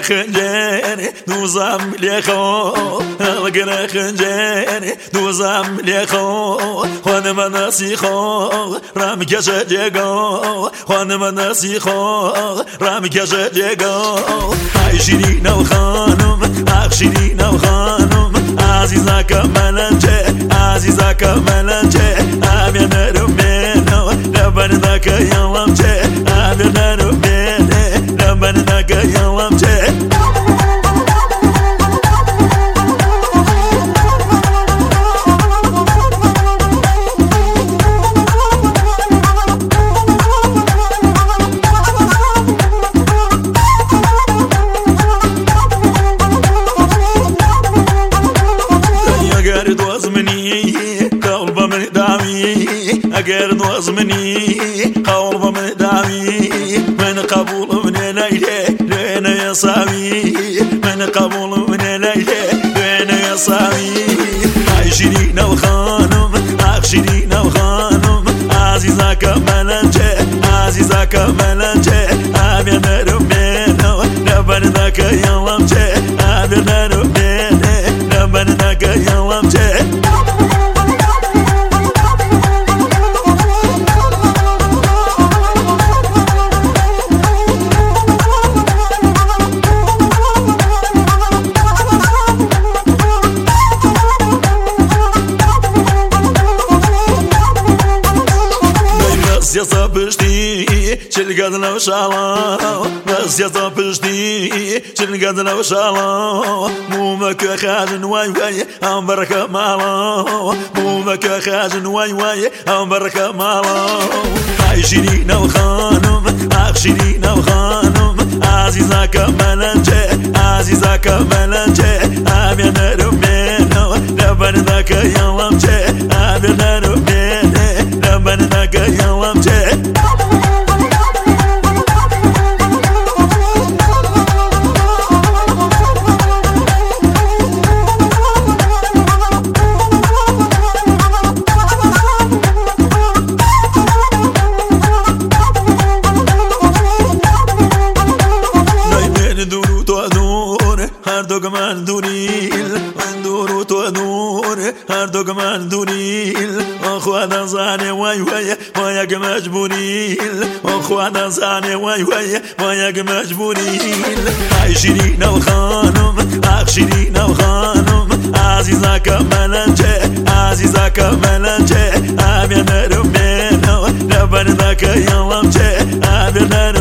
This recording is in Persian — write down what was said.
خنجري دوزام ليخو القنا خنجري دوزام ليخو وانا ما نسيخو رامك يا شجيقو وانا ما نسيخو رامك يا شجيقو عايشين وخانم عايشين وخانم عزيزك ملنجي عزيزك ملنجي امين ربنا لبنك يا ومجي امين ربنا لبنك يا ومجي أجر وزمني قلب من دامي من قبول من ليلة لين يصامي من قبول من ليلة لين يصامي عايشين وخانم عايشين وخانم عزيزك ملنجي عزيزك ملنجي آمين ربنا لبنك يا ومجي آمين ربنا لبنك يا ومجي يا صبشتي شل قدنا وشالا بس يا صبشتي شل قدنا وشالا مو مكا خاجن واي واي ام بركة مالا مو مكا خاجن واي واي ام بركة مالا عايشين وخانم عايشين وخانم عزيزك ملنجي عزيزك ملنجي امين ربنا لبنك يا ومجي امين ربنا لبنك يا ومجي من دونيل من دورو تو نور هر دوغ من دونيل اخوانا زاني واي واي ما يك مجبوريل اخوانا زاني واي واي ما يك مجبوريل عايشين وخانم عايشين وخانم عزيزك ملنجي عزيزك ملنجي امين ربنا لبنك يا ومجي امين